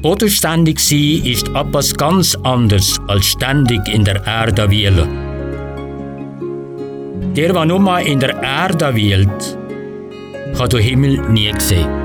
Bodenständig sein ist etwas ganz anderes als ständig in der Erde wühlen. Der nur in der Erde wühlt, kann den Himmel nie sehen.